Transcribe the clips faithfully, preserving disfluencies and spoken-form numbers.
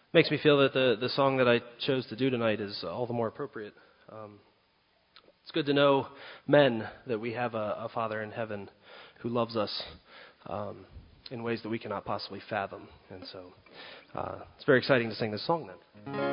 makes me feel that the, the song that I chose to do tonight is all the more appropriate. Um, it's good to know, men, that we have a, a Father in heaven who loves us um, in ways that we cannot possibly fathom. And so uh, it's very exciting to sing this song then.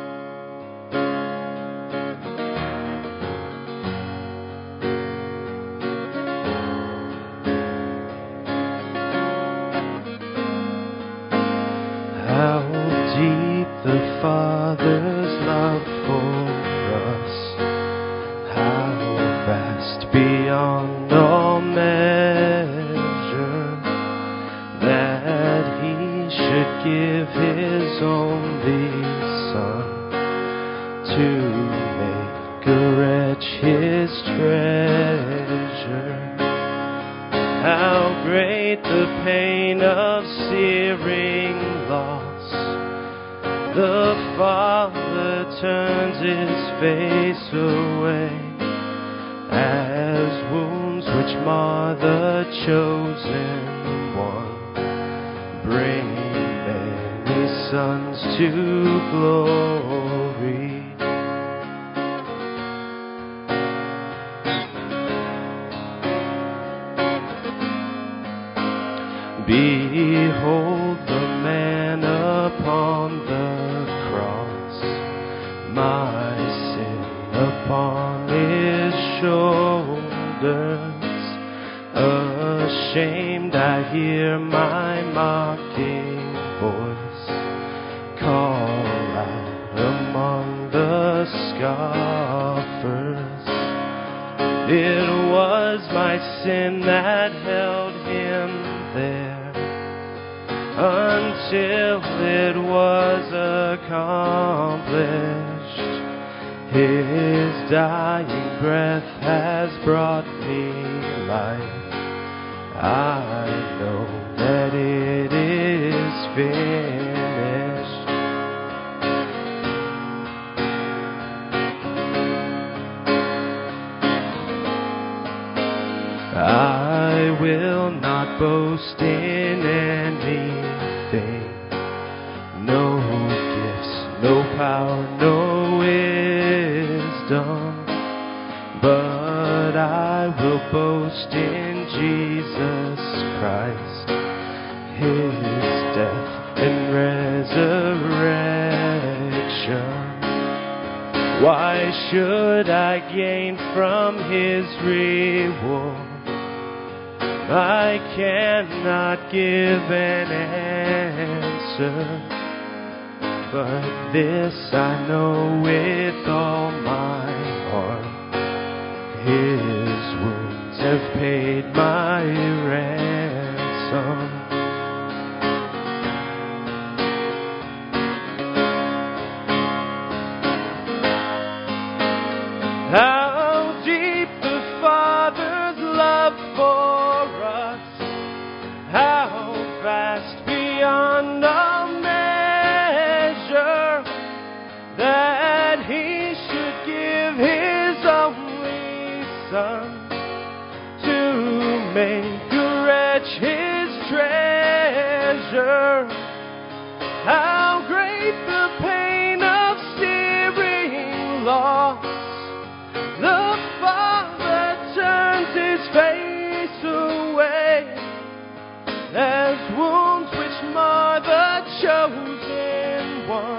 The Father's love for us, how vast beyond all measure, that He should give His only Son to make a wretch His treasure. How great the pain of searing loss! The Father turns His face away, as wounds which mar the chosen one bring many sons to glory. Behold the man upon the my sin upon His shoulders. Ashamed I hear my mocking voice call out among the scoffers. It was my sin that held Him there until it was accomplished. His dying breath has brought me life. I know that it is finished. I will not boast in anything, no gifts, no power, no wisdom, but I will boast in Jesus Christ, His death and resurrection. Why should I gain from His reward? I cannot give an answer, but this I know with all my heart: His wounds have paid my ransom. How deep the Father's love for us, how vast beyond all measure, that He should give His only Son to make a wretch His treasure. How great the pain of searing loss! The Father turns His face away, as wounds which mar the chosen one